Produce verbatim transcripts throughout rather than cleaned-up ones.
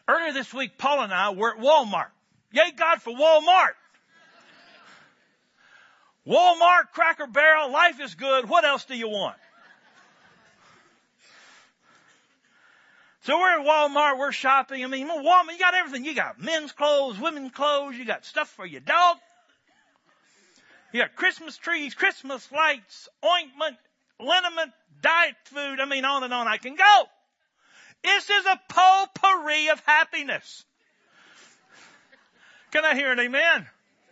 Earlier this week, Paul and I were at Walmart. Yay, God, for Walmart. Walmart, Cracker Barrel, life is good. What else do you want? So we're at Walmart, we're shopping. I mean, Walmart, you got everything. You got men's clothes, women's clothes, you got stuff for your dog. You got Christmas trees, Christmas lights, ointment, liniment, diet food. I mean, on and on I can go. This is a potpourri of happiness. Can I hear an amen?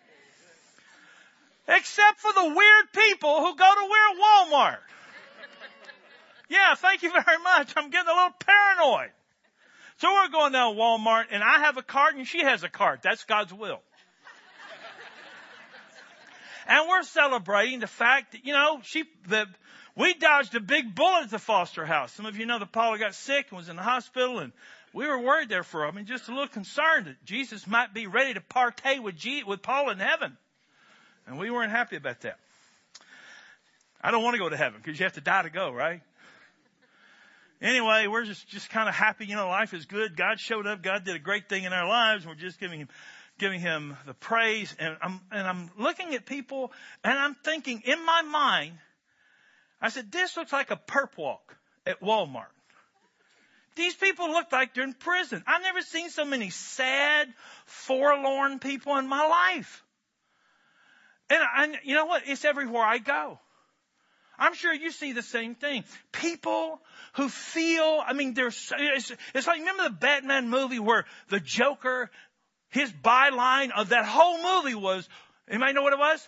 Except for the weird people who go to wear Walmart. Yeah, thank you very much. I'm getting a little paranoid. So we're going down to Walmart, and I have a cart, and she has a cart. That's God's will. And we're celebrating the fact that, you know, she, the, we dodged a big bullet at the Foster house. Some of you know that Paula got sick and was in the hospital, and we were worried there for, I mean, just a little concerned that Jesus might be ready to partake with G, with Paula in heaven. And we weren't happy about that. I don't want to go to heaven because you have to die to go, right? Anyway, we're just, just kind of happy. You know, life is good. God showed up. God did a great thing in our lives. We're just giving him, giving him the praise. And I'm, and I'm looking at people and I'm thinking in my mind, I said, this looks like a perp walk at Walmart. These people look like they're in prison. I've never seen so many sad, forlorn people in my life. And, and you know what? It's everywhere I go. I'm sure you see the same thing. People who feel, I mean, there's, it's, it's like, remember the Batman movie where the Joker, his byline of that whole movie was, anybody know what it was?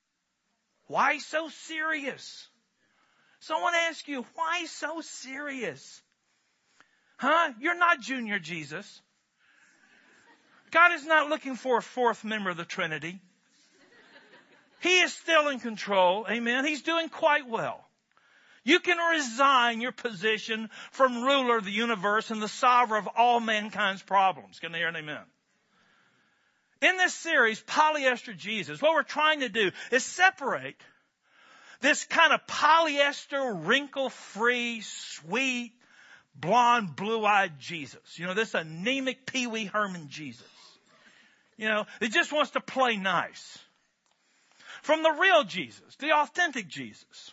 Why so serious? Someone asked you, why so serious? Huh? You're not Junior Jesus. God is not looking for a fourth member of the Trinity. He is still in control. Amen. He's doing quite well. You can resign your position from ruler of the universe and the solver of all mankind's problems. Can I hear an amen? In this series, Polyester Jesus, what we're trying to do is separate this kind of polyester, wrinkle-free, sweet, blonde, blue-eyed Jesus. You know, this anemic Pee Wee Herman Jesus. You know, he just wants to play nice. From the real Jesus, the authentic Jesus.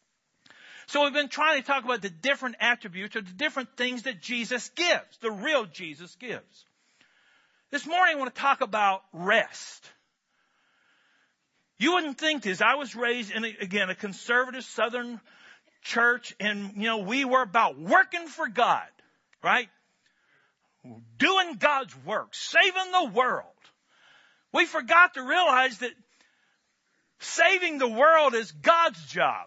So we've been trying to talk about the different attributes or the different things that Jesus gives, the real Jesus gives. This morning I want to talk about rest. You wouldn't think this. I was raised in, a, again, a conservative Southern church, and, you know, we were about working for God, right? Doing God's work, saving the world. We forgot to realize that saving the world is God's job.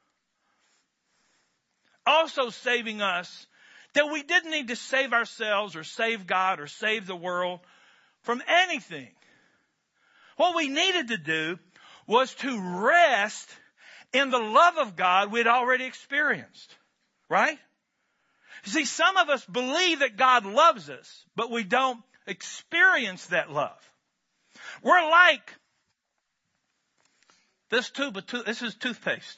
Also saving us, that we didn't need to save ourselves or save God or save the world from anything. What we needed to do was to rest in the love of God we'd already experienced. Right? You see, some of us believe that God loves us, but we don't experience that love. We're like This tube of tooth, this is toothpaste.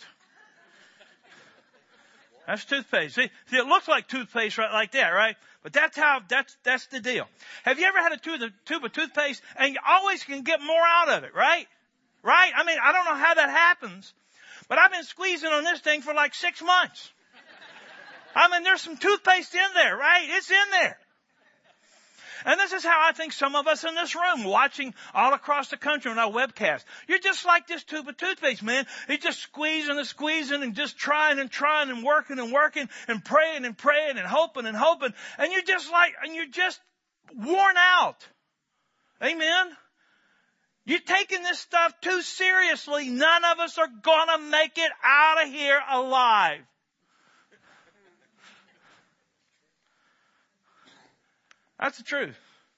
That's toothpaste. See, see, it looks like toothpaste right like that, right? But that's how, that's, that's the deal. Have you ever had a tube, a tube of toothpaste and you always can get more out of it, right? Right? I mean, I don't know how that happens, but I've been squeezing on this thing for like six months. I mean, there's some toothpaste in there, right? It's in there. And this is how I think some of us in this room watching all across the country on our webcast. You're just like this tube of toothpaste, man. You're just squeezing and squeezing and just trying and trying and working and working and praying and praying and hoping and hoping. And you're just like, and you're just worn out. Amen? You're taking this stuff too seriously. None of us are going to make it out of here alive. That's the truth.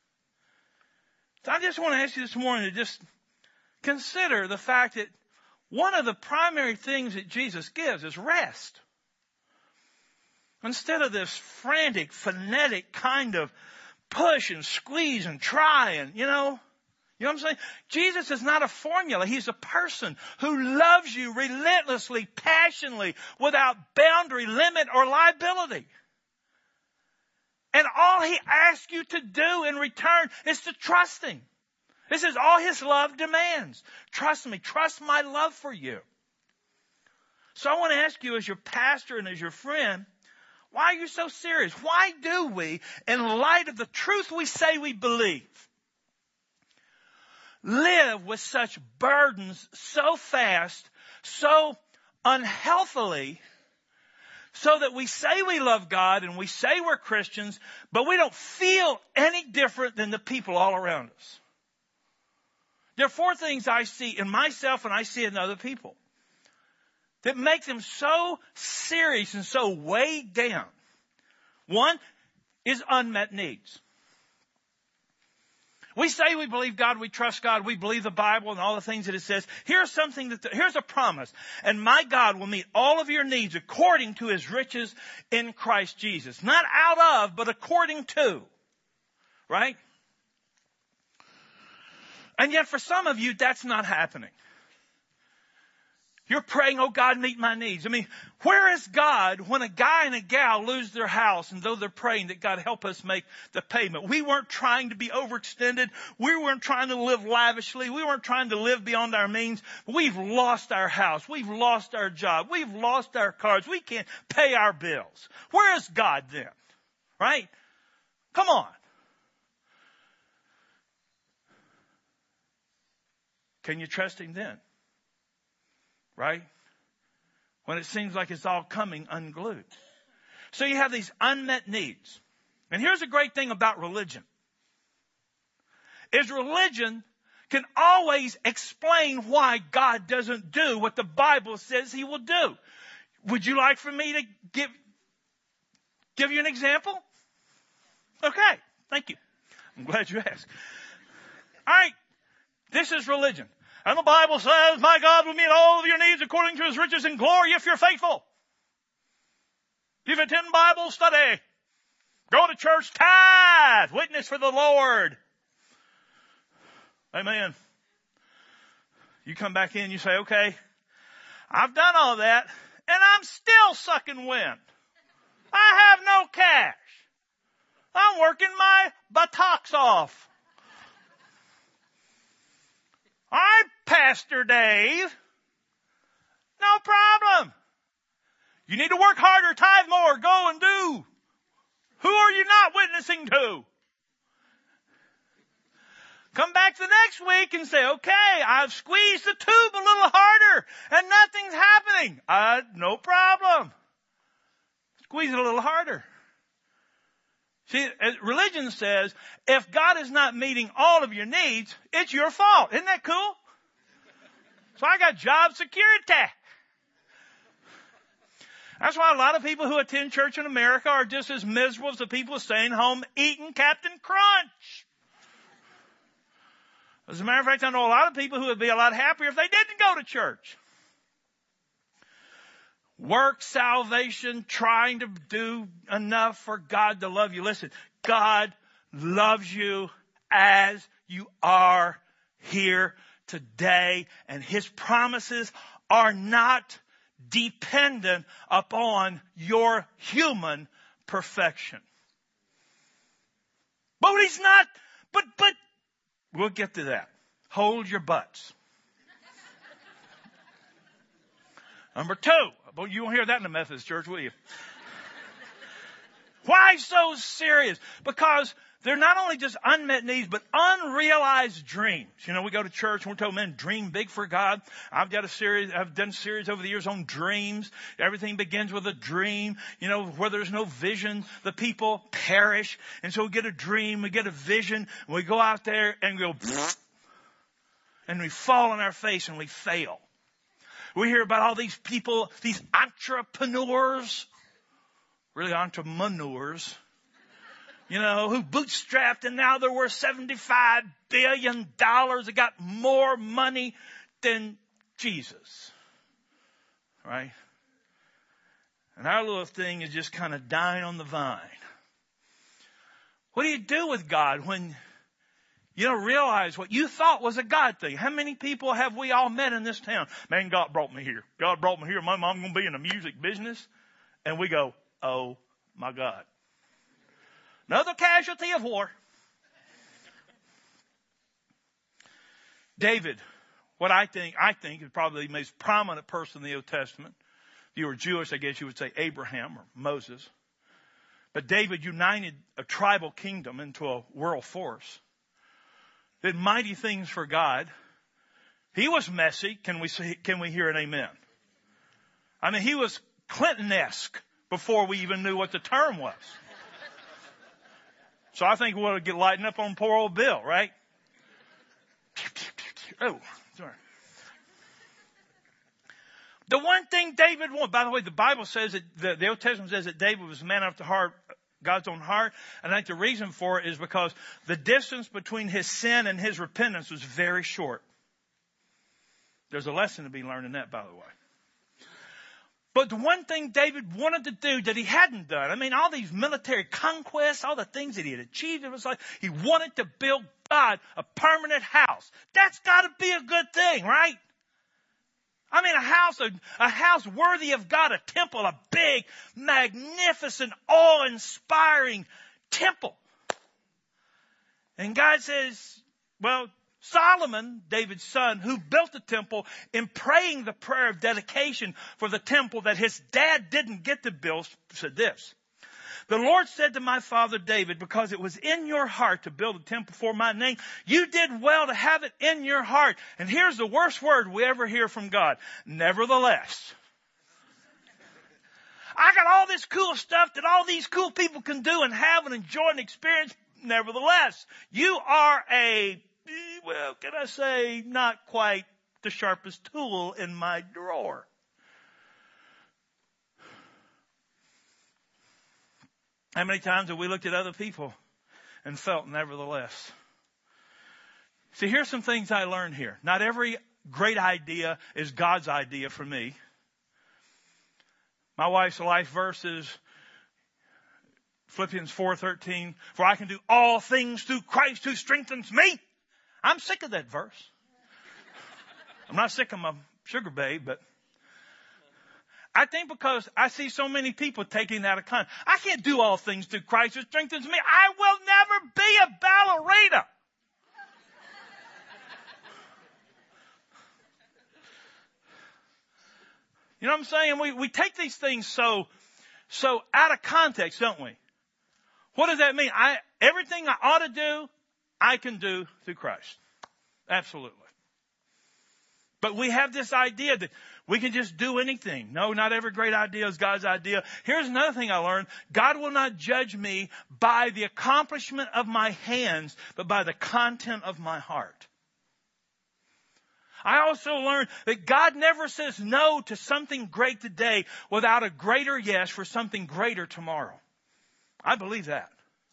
So I just want to ask you this morning to just consider the fact that one of the primary things that Jesus gives is rest. Instead of this frantic, frenetic kind of push and squeeze and try and, you know, you know what I'm saying? Jesus is not a formula. He's a person who loves you relentlessly, passionately, without boundary, limit, or liability. And all he asks you to do in return is to trust him. This is all his love demands. Trust me. Trust my love for you. So I want to ask you as your pastor and as your friend, why are you so serious? Why do we, in light of the truth we say we believe, live with such burdens so fast, so unhealthily, so that we say we love God and we say we're Christians, but we don't feel any different than the people all around us? There are four things I see in myself and I see in other people that make them so serious and so weighed down. One is unmet needs. We say we believe God, we trust God, we believe the Bible and all the things that it says. Here's something that, the, here's a promise. And my God will meet all of your needs according to his riches in Christ Jesus. Not out of, but according to. Right? And yet for some of you, that's not happening. You're praying, oh God, meet my needs. I mean, where is God when a guy and a gal lose their house and though they're praying that God help us make the payment? We weren't trying to be overextended. We weren't trying to live lavishly. We weren't trying to live beyond our means. We've lost our house. We've lost our job. We've lost our cars. We can't pay our bills. Where is God then? Right? Come on. Can you trust him then? Right? When it seems like it's all coming unglued. So you have these unmet needs. And here's a great thing about religion. Is religion can always explain why God doesn't do what the Bible says he will do. Would you like for me to give, give you an example? Okay. Thank you. I'm glad you asked. All right. This is religion. And the Bible says, my God will meet all of your needs according to his riches and glory if you're faithful. If you attend Bible study, go to church, tithe, witness for the Lord. Amen. You come back in, you say, okay, I've done all that, and I'm still sucking wind. I have no cash. I'm working my buttocks off. I'm Pastor Dave. No problem. You need to work harder, tithe more, go and do. Who are you not witnessing to? Come back the next week and say, okay, I've squeezed the tube a little harder and nothing's happening. Uh, no problem. Squeeze it a little harder. See, religion says, if God is not meeting all of your needs, it's your fault. Isn't that cool? So I got job security. That's why a lot of people who attend church in America are just as miserable as the people staying home eating Captain Crunch. As a matter of fact, I know a lot of people who would be a lot happier if they didn't go to church. Work salvation, trying to do enough for God to love you. Listen, God loves you as you are here today, and his promises are not dependent upon your human perfection. But he's not, but, but, we'll get to that. Hold your butts. Number two. Well, you won't hear that in the Methodist church, will you? Why so serious? Because they're not only just unmet needs, but unrealized dreams. You know, we go to church and we're told, men, dream big for God. I've got a series, I've done a series over the years on dreams. Everything begins with a dream. You know, where there's no vision, the people perish. And so we get a dream, we get a vision, and we go out there and go, and we fall on our face and we fail. We hear about all these people, these entrepreneurs, really entrepreneurs, you know, who bootstrapped and now they're worth seventy-five billion dollars. They got more money than Jesus. Right? And our little thing is just kind of dying on the vine. What do you do with God when you don't realize what you thought was a God thing? How many people have we all met in this town? Man, God brought me here. God brought me here. My mom's going to be in the music business. And we go, oh my God. Another casualty of war. David, what I think, I think is probably the most prominent person in the Old Testament. If you were Jewish, I guess you would say Abraham or Moses. But David united a tribal kingdom into a world force. Did mighty things for God. He was messy. Can we see, can we hear an amen? I mean, he was Clinton-esque before we even knew what the term was. So I think we'll get lighting up on poor old Bill, right? Oh, sorry. The one thing David wanted, by the way, the Bible says that, the, the Old Testament says that David was a man after heart, God's own heart. And I think the reason for it is because the distance between his sin and his repentance was very short. There's a lesson to be learned in that, by the way. But the one thing David wanted to do that he hadn't done, I mean, all these military conquests, all the things that he had achieved, it was like he wanted to build God a permanent house. That's got to be a good thing, right? I mean, a house, a, a house worthy of God, a temple, a big, magnificent, awe-inspiring temple. And God says, well, Solomon, David's son, who built the temple, in praying the prayer of dedication for the temple that his dad didn't get to build, said this. The Lord said to my father David, because it was in your heart to build a temple for my name, you did well to have it in your heart. And here's the worst word we ever hear from God. Nevertheless. I got all this cool stuff that all these cool people can do and have and enjoy and experience. Nevertheless, you are a, well, can I say, not quite the sharpest tool in my drawer. How many times have we looked at other people and felt nevertheless? See, here's some things I learned here. Not every great idea is God's idea for me. My wife's life verse is Philippians four thirteen. For I can do all things through Christ who strengthens me. I'm sick of that verse. I'm not sick of my sugar babe, but I think because I see so many people taking that out of context. I can't do all things through Christ who strengthens me. I will never be a ballerina. You know what I'm saying? We, we take these things so, so out of context, don't we? What does that mean? I, everything I ought to do, I can do through Christ. Absolutely. But we have this idea that we can just do anything. No, not every great idea is God's idea. Here's another thing I learned. God will not judge me by the accomplishment of my hands, but by the content of my heart. I also learned that God never says no to something great today without a greater yes for something greater tomorrow. I believe that.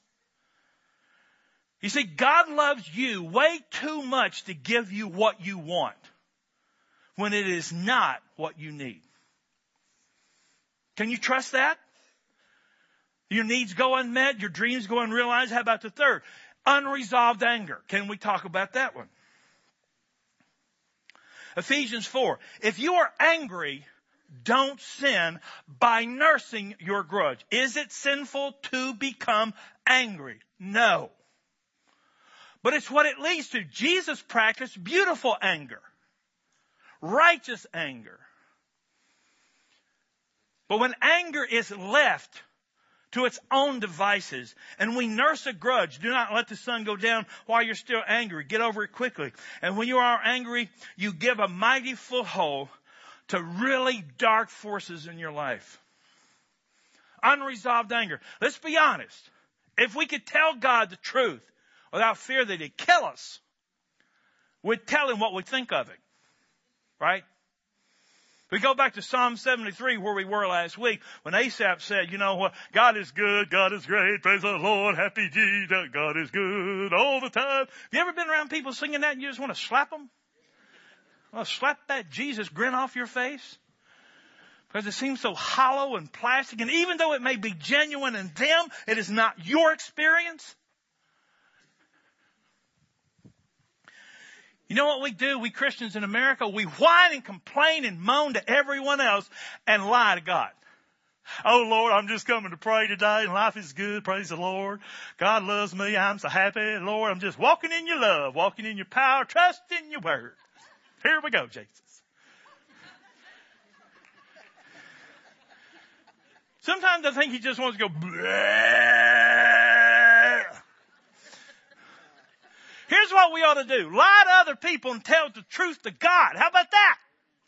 You see, God loves you way too much to give you what you want when it is not what you need. Can you trust that? Your needs go unmet, your dreams go unrealized. How about the third? Unresolved anger. Can we talk about that one? Ephesians four. If you are angry, don't sin by nursing your grudge. Is it sinful to become angry? No. But it's what it leads to. Jesus practiced beautiful anger. Righteous anger. But when anger is left to its own devices and we nurse a grudge, do not let the sun go down while you're still angry. Get over it quickly. And when you are angry, you give a mighty foothold to really dark forces in your life. Unresolved anger. Let's be honest. If we could tell God the truth without fear that He'd kill us, we'd tell Him what we think of it. Right? We go back to Psalm seventy-three where we were last week when Asaph said, you know what, God is good, God is great, praise the Lord, happy Jesus, God is good all the time. Have you ever been around people singing that and you just want to slap them? Well, slap that Jesus grin off your face? Because it seems so hollow and plastic, and even though it may be genuine in them, it is not your experience. You know what we do, we Christians in America? We whine and complain and moan to everyone else and lie to God. Oh Lord, I'm just coming to pray today and life is good. Praise the Lord. God loves me. I'm so happy. Lord, I'm just walking in your love, walking in your power, trusting your word. Here we go, Jesus. Sometimes I think he just wants to go, bleh. Here's what we ought to do. Lie to other people and tell the truth to God. How about that?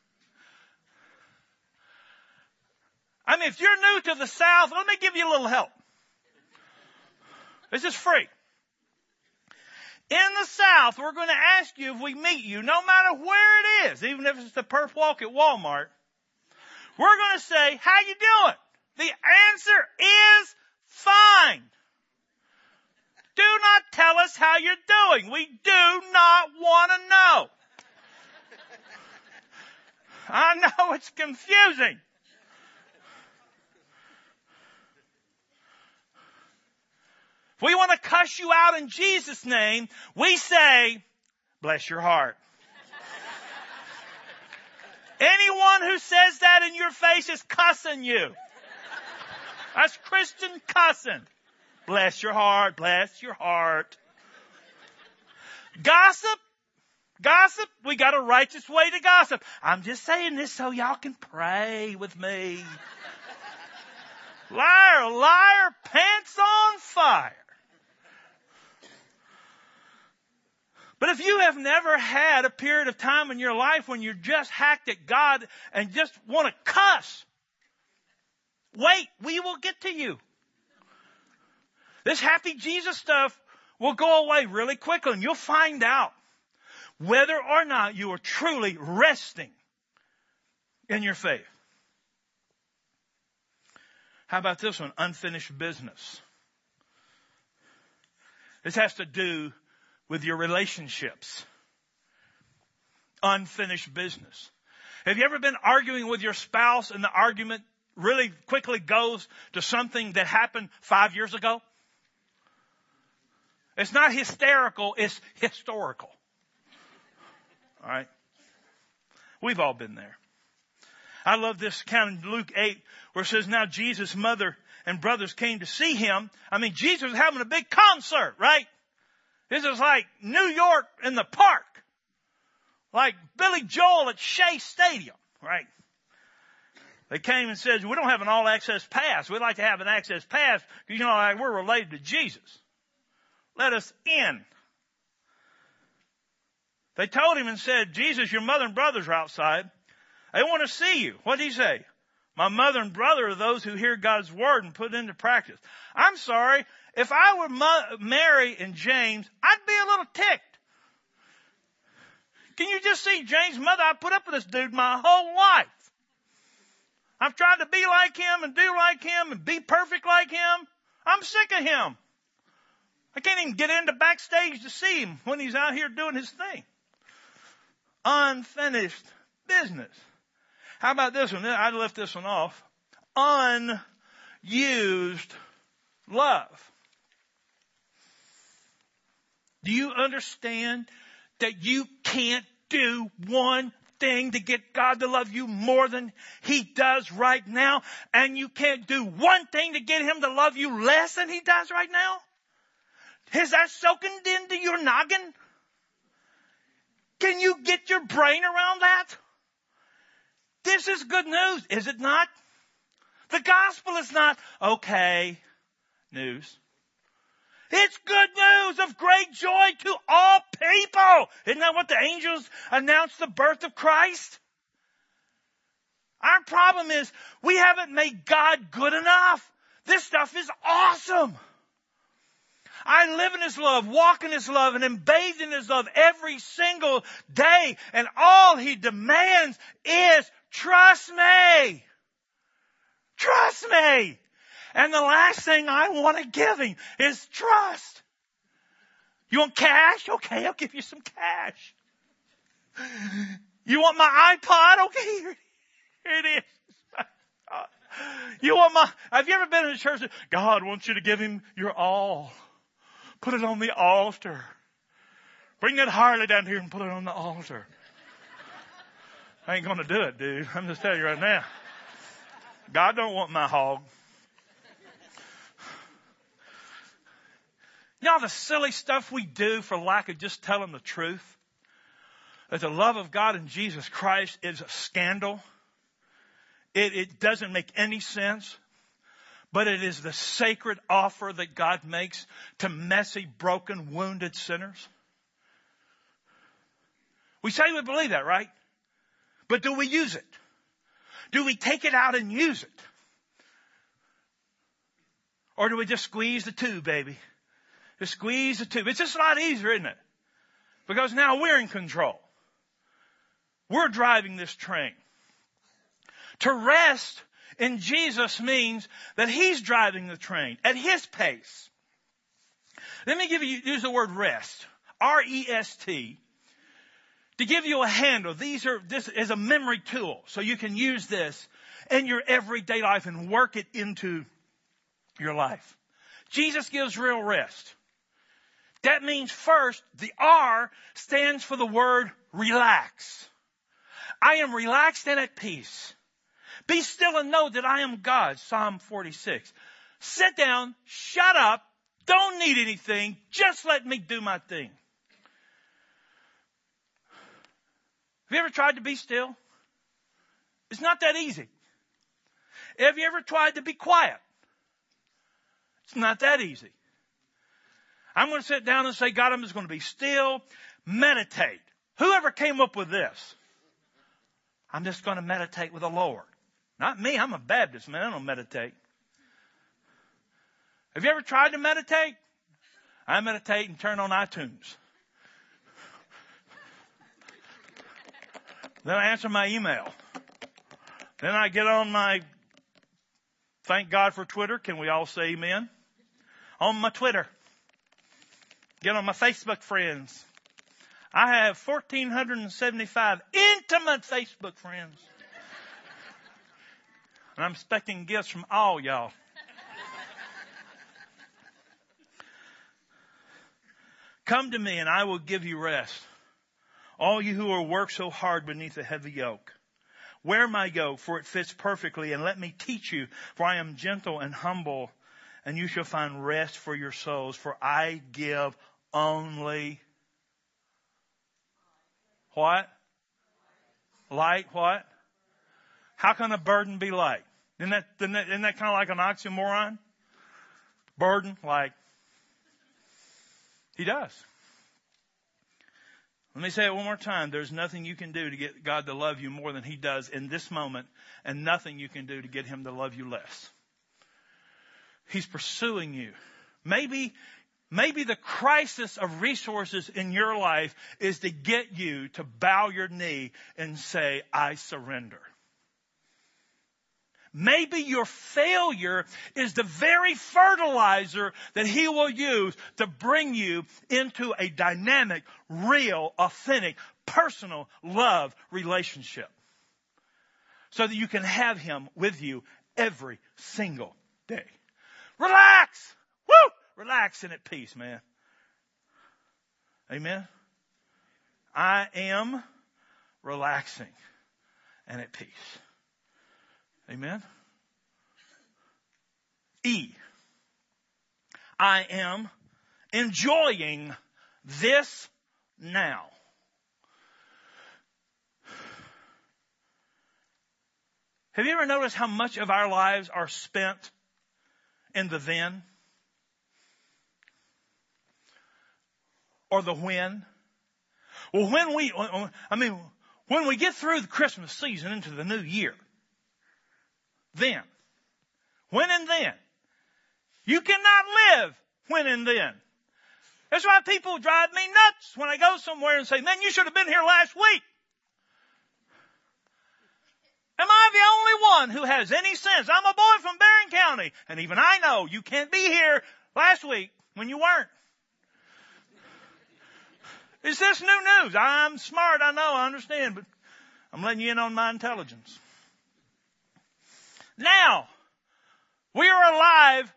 I mean, if you're new to the South, let me give you a little help. This is free. In the South, we're going to ask you if we meet you, no matter where it is, even if it's the perf walk at Walmart, we're going to say, how you doing? The answer is fine. Do not tell us how you're doing. We do not want to know. I know it's confusing. If we want to cuss you out in Jesus' name, we say, bless your heart. Anyone who says that in your face is cussing you. That's Christian cussing. Bless your heart, bless your heart. Gossip, gossip, we got a righteous way to gossip. I'm just saying this so y'all can pray with me. Liar, liar, pants on fire. But if you have never had a period of time in your life when you're just hacked at God and just want to cuss, wait, we will get to you. This happy Jesus stuff will go away really quickly and you'll find out whether or not you are truly resting in your faith. How about this one? Unfinished business. This has to do with your relationships. Unfinished business. Have you ever been arguing with your spouse and the argument really quickly goes to something that happened five years ago? It's not hysterical, it's historical. All right? We've all been there. I love this account in Luke eight where it says, now Jesus' mother and brothers came to see him. I mean, Jesus was having a big concert, right? This is like New York in the park. Like Billy Joel at Shea Stadium, right? They came and said, we don't have an all-access pass. We'd like to have an access pass because, you know, like we're related to Jesus. Let us in. They told him and said, Jesus, your mother and brothers are outside. They want to see you. What did he say? My mother and brother are those who hear God's word and put it into practice. I'm sorry. If I were Mo- Mary and James, I'd be a little ticked. Can you just see James' mother? I put up with this dude my whole life. I've tried to be like him and do like him and be perfect like him. I'm sick of him. I can't even get into backstage to see him when he's out here doing his thing. Unfinished business. How about this one? I left this one off. Unused love. Do you understand that you can't do one thing to get God to love you more than He does right now? And you can't do one thing to get Him to love you less than He does right now? Is that soaking into your noggin? Can you get your brain around that? This is good news, is it not? The gospel is not okay news. It's good news of great joy to all people. Isn't that what the angels announced the birth of Christ? Our problem is we haven't made God good enough. This stuff is awesome. I live in His love, walk in His love, and am bathed in His love every single day. And all He demands is trust me. Trust me. And the last thing I want to give Him is trust. You want cash? Okay, I'll give you some cash. You want my iPod? Okay, here, here it is. You want my, have you ever been in a church that God wants you to give Him your all? Put it on the altar. Bring that Harley down here and put it on the altar. I ain't going to do it, dude. I'm just telling you right now. God don't want my hog. You know the silly stuff we do for lack of just telling the truth? That the love of God in Jesus Christ is a scandal. It, it doesn't make any sense. But it is the sacred offer that God makes to messy, broken, wounded sinners. We say we believe that, right? But do we use it? Do we take it out and use it? Or do we just squeeze the tube, baby? Just squeeze the tube. It's just a lot easier, isn't it? Because now we're in control. We're driving this train. To rest in Jesus means that He's driving the train at His pace. Let me give you, use the word rest. R E S T. To give you a handle. These are, this is a memory tool. So you can use this in your everyday life and work it into your life. Jesus gives real rest. That means first, the R stands for the word relax. I am relaxed and at peace. Be still and know that I am God. Psalm forty-six. Sit down, shut up, don't need anything, just let me do my thing. Have you ever tried to be still? It's not that easy. Have you ever tried to be quiet? It's not that easy. I'm going to sit down and say, God, I'm just going to be still, meditate. Whoever came up with this? I'm just going to meditate with the Lord. Not me. I'm a Baptist, man. I don't meditate. Have you ever tried to meditate? I meditate and turn on iTunes. Then I answer my email. Then I get on my, thank God for Twitter. Can we all say amen? On my Twitter. Get on my Facebook friends. I have one thousand four hundred seventy-five intimate Facebook friends. And I'm expecting gifts from all y'all. Come to me and I will give you rest. All you who are work so hard beneath a heavy yoke. Wear my yoke, for it fits perfectly, and let me teach you, for I am gentle and humble, and you shall find rest for your souls, for I give only what? Light what? How can a burden be light? Isn't that, isn't that, isn't that kind of like an oxymoron? Burden, like. He does. Let me say it one more time. There's nothing you can do to get God to love you more than He does in this moment, and nothing you can do to get Him to love you less. He's pursuing you. Maybe, maybe the crisis of resources in your life is to get you to bow your knee and say, I surrender. Maybe your failure is the very fertilizer that He will use to bring you into a dynamic, real, authentic, personal love relationship. So that you can have Him with you every single day. Relax! Woo! Relax and at peace, man. Amen? I am relaxing and at peace. Amen? E. I am enjoying this now. Have you ever noticed how much of our lives are spent in the then? Or the when? Well, when we, I mean, when we get through the Christmas season into the new year, then. When and then. You cannot live when and then. That's why people drive me nuts when I go somewhere and say, man, you should have been here last week. Am I the only one who has any sense? I'm a boy from Barron County, and even I know you can't be here last week when you weren't. Is this new news? I'm smart, I know, I understand, but I'm letting you in on my intelligence. Now, we are alive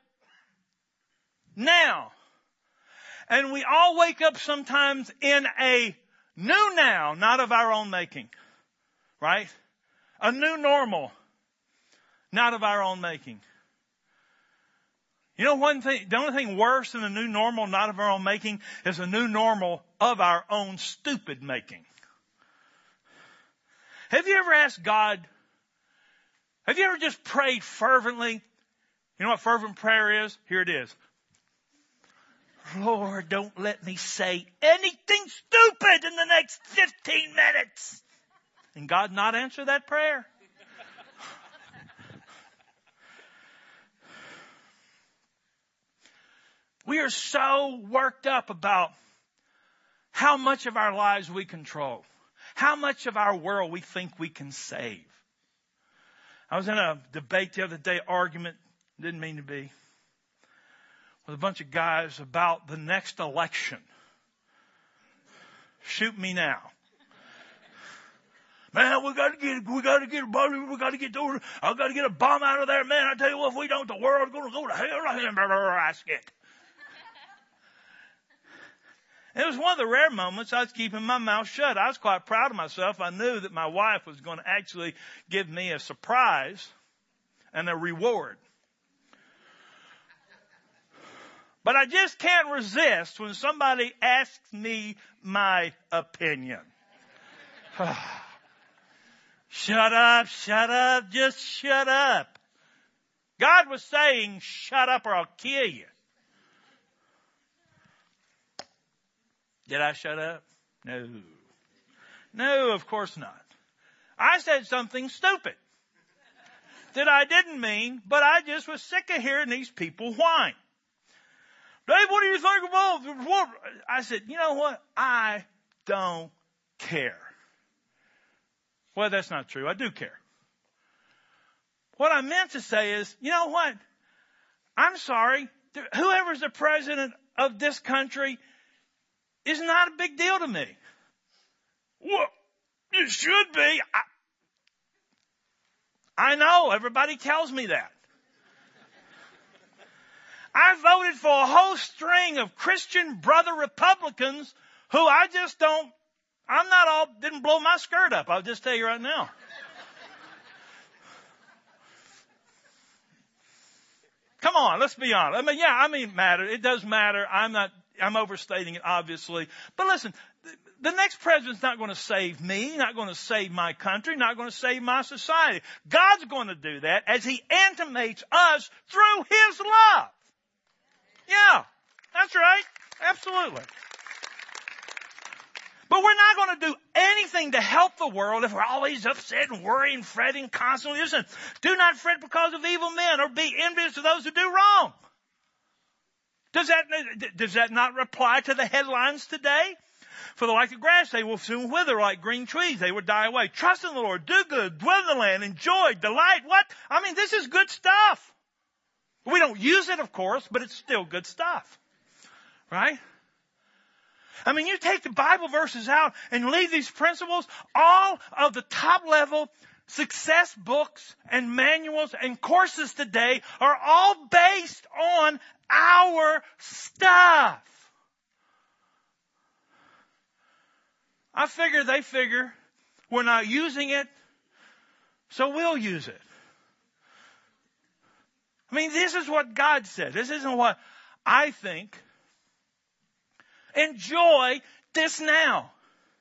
now. And we all wake up sometimes in a new now, not of our own making. Right? A new normal. not of our own making. You know one thing, the only thing worse than a new normal not of our own making is a new normal of our own stupid making. Have you ever asked God, have you ever just prayed fervently? You know what fervent prayer is? Here it is. Lord, don't let me say anything stupid in the next fifteen minutes. And God not answer that prayer? We are so worked up about how much of our lives we control, how much of our world we think we can save. I was in a debate the other day, argument, didn't mean to be, with a bunch of guys about the next election. Shoot me now. Man, we gotta get, we gotta get, we gotta get over, I gotta get a bomb out of there, man. I tell you what, if we don't, the world's gonna go to hell. I skit. It was one of the rare moments I was keeping my mouth shut. I was quite proud of myself. I knew that my wife was going to actually give me a surprise and a reward. But I just can't resist when somebody asks me my opinion. Shut up, shut up, just shut up. God was saying, shut up or I'll kill you. Did I shut up? No. No, of course not. I said something stupid that I didn't mean, but I just was sick of hearing these people whine. Dave, what do you think about what? I said, you know what? I don't care. Well, that's not true. I do care. What I meant to say is, you know what? I'm sorry. Whoever's the president of this country is not a big deal to me. Well, it should be. I, I know. Everybody tells me that. I voted for a whole string of Christian brother Republicans who I just don't, I'm not all, didn't blow my skirt up. I'll just tell you right now. Come on, let's be honest. I mean, yeah, I mean, matter. It does matter. I'm not, I'm overstating it, obviously. But listen, the next president's not going to save me, not going to save my country, not going to save my society. God's going to do that as He animates us through His love. Yeah, that's right. Absolutely. But we're not going to do anything to help the world if we're always upset and worrying and fretting constantly. Listen, do not fret because of evil men or be envious of those who do wrong. Does that, does that not apply to the headlines today? For the like of grass, they will soon wither like green trees. They will die away. Trust in the Lord. Do good. Dwell in the land. Enjoy. Delight. What? I mean, this is good stuff. We don't use it, of course, but it's still good stuff. Right? I mean, you take the Bible verses out and leave these principles, all of the top level success books and manuals and courses today are all based on our stuff. I figure they figure we're not using it, so we'll use it. I mean, this is what God said. This isn't what I think. Enjoy this now.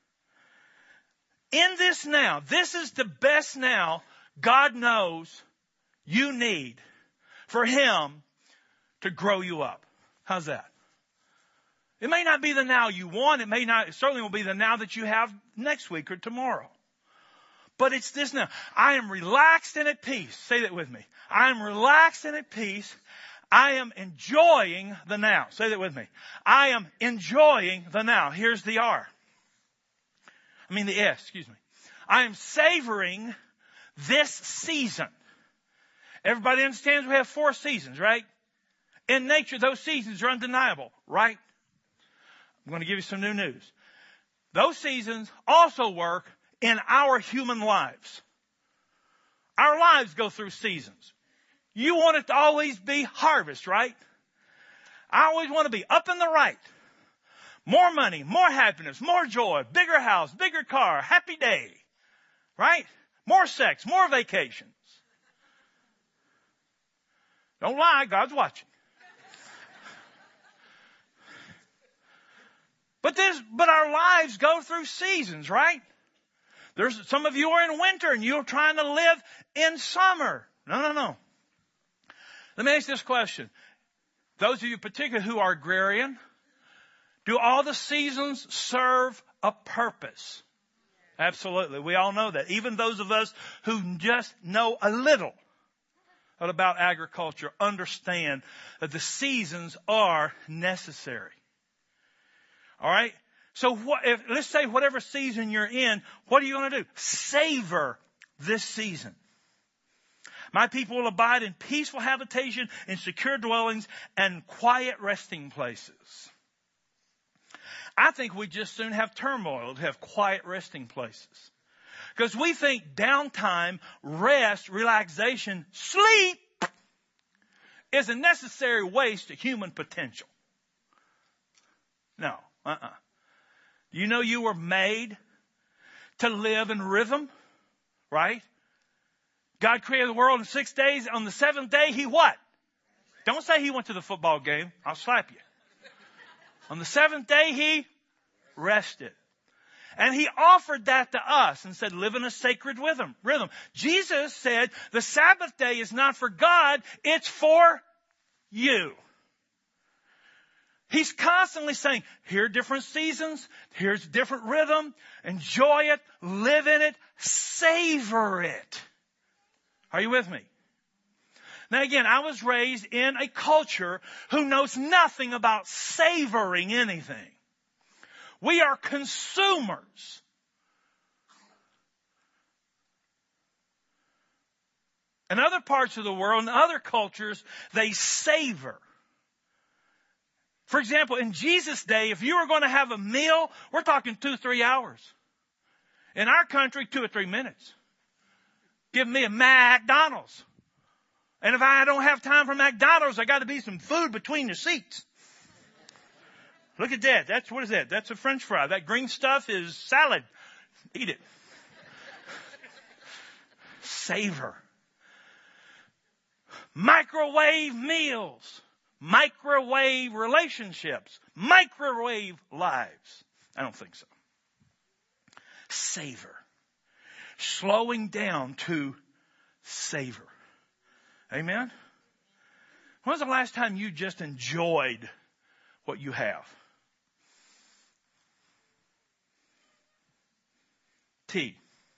In this now, this is the best now God knows you need for Him to grow you up. How's that? It may not be the now you want. It may not, it certainly will be the now that you have next week or tomorrow. But it's this now. I am relaxed and at peace. Say that with me. I am relaxed and at peace. I am enjoying the now. Say that with me. I am enjoying the now. Here's the R. I mean the S, excuse me. I am savoring this season. Everybody understands we have four seasons, right? In nature, those seasons are undeniable, right? I'm going to give you some new news. Those seasons also work in our human lives. Our lives go through seasons. You want it to always be harvest, right? I always want to be up and the right. More money, more happiness, more joy, bigger house, bigger car, happy day, right? More sex, more vacations. Don't lie, God's watching. But this, but our lives go through seasons, right? There's some of you are in winter and you're trying to live in summer. No, no, no. Let me ask this question. Those of you particularly who are agrarian, do all the seasons serve a purpose? Absolutely. We all know that. Even those of us who just know a little about agriculture understand that the seasons are necessary. All right? So what, if, let's say whatever season you're in, what are you going to do? Savor this season. My people will abide in peaceful habitation, in secure dwellings, and quiet resting places. I think we just soon have turmoil to have quiet resting places. Because we think downtime, rest, relaxation, sleep is a necessary waste of human potential. No, uh-uh. You know you were made to live in rhythm, right? God created the world in six days. On the seventh day, He what? Don't say He went to the football game. I'll slap you. On the seventh day, He rested. And He offered that to us and said, live in a sacred rhythm. Rhythm. Jesus said, the Sabbath day is not for God, it's for you. He's constantly saying, here are different seasons, here's different rhythm, enjoy it, live in it, savor it. Are you with me? Now again, I was raised in a culture who knows nothing about savoring anything. We are consumers. In other parts of the world, in other cultures, they savor. For example, in Jesus' day, if you were going to have a meal, we're talking two, three hours. In our country, two or three minutes. Give me a McDonald's. And if I don't have time for McDonald's, I got to be some food between the seats. Look at that. That's, what is that? That's a French fry. That green stuff is salad. Eat it. Savor. Microwave meals. Microwave relationships. Microwave lives. I don't think so. Savor. Slowing down to savor. Amen? When was the last time you just enjoyed what you have? T.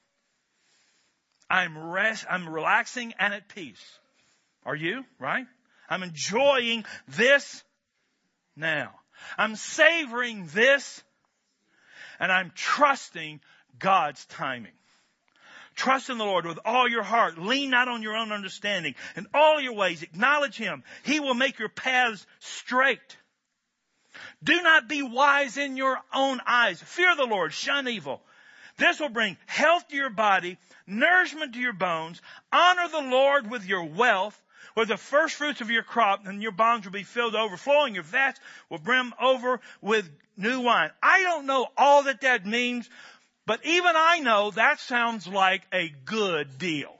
I'm rest, I'm relaxing and at peace. Are you? Right? I'm enjoying this now. I'm savoring this and I'm trusting God's timing. Trust in the Lord with all your heart. Lean not on your own understanding. In all your ways, acknowledge Him. He will make your paths straight. Do not be wise in your own eyes. Fear the Lord. Shun evil. This will bring health to your body, nourishment to your bones. Honor the Lord with your wealth, with the first fruits of your crop, and your barns will be filled to overflowing. Your vats will brim over with new wine. I don't know all that that means, but even I know that sounds like a good deal.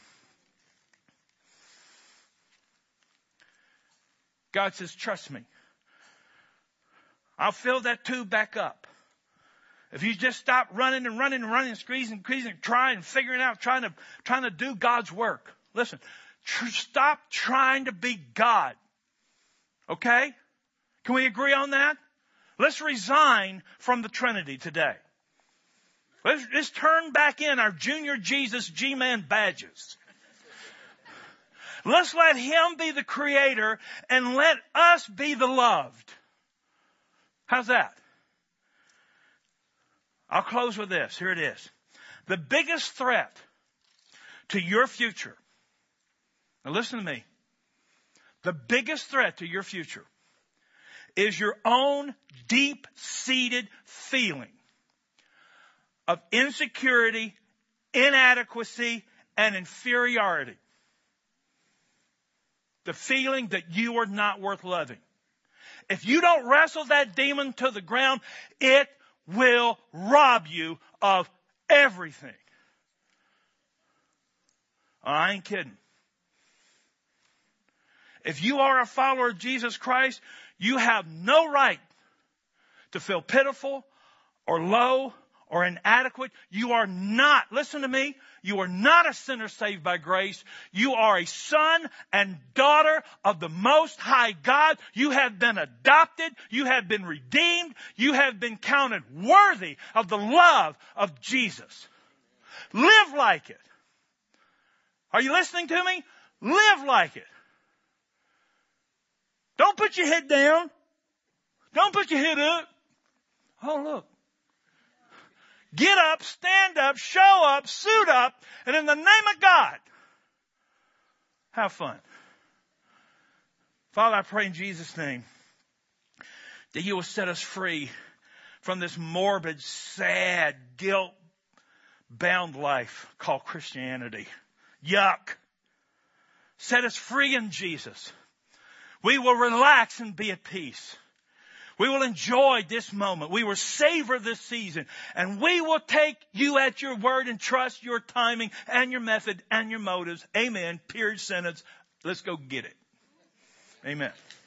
God says, trust me. I'll fill that tube back up. If you just stop running and running and running and squeezing and squeezing, trying and figuring out, trying to, trying to do God's work. Listen, tr- stop trying to be God. Okay? Can we agree on that? Let's resign from the Trinity today. Let's, let's turn back in our Junior Jesus G-Man badges. Let's let Him be the creator and let us be the loved. How's that? I'll close with this. Here it is. The biggest threat to your future. Now listen to me. The biggest threat to your future is your own deep-seated feeling of insecurity, inadequacy, and inferiority. The feeling that you are not worth loving. If you don't wrestle that demon to the ground, it will rob you of everything. Oh, I ain't kidding. If you are a follower of Jesus Christ, you have no right to feel pitiful or low or inadequate. You are not, listen to me, you are not a sinner saved by grace. You are a son and daughter of the Most High God. You have been adopted. You have been redeemed. You have been counted worthy of the love of Jesus. Live like it. Are you listening to me? Live like it. Don't put your head down. Don't put your head up. Oh, look. Get up, stand up, show up, suit up, and in the name of God, have fun. Father, I pray in Jesus' name that you will set us free from this morbid, sad, guilt-bound life called Christianity. Yuck. Set us free in Jesus. We will relax and be at peace. We will enjoy this moment. We will savor this season. And we will take you at your word and trust your timing and your method and your motives. Amen. Period sentence. Let's go get it. Amen.